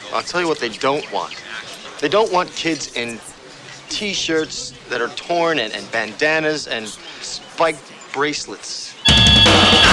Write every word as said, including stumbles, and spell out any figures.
I'll tell you what they don't want. They don't want kids in T-shirts that are torn and, and bandanas and spiked bracelets.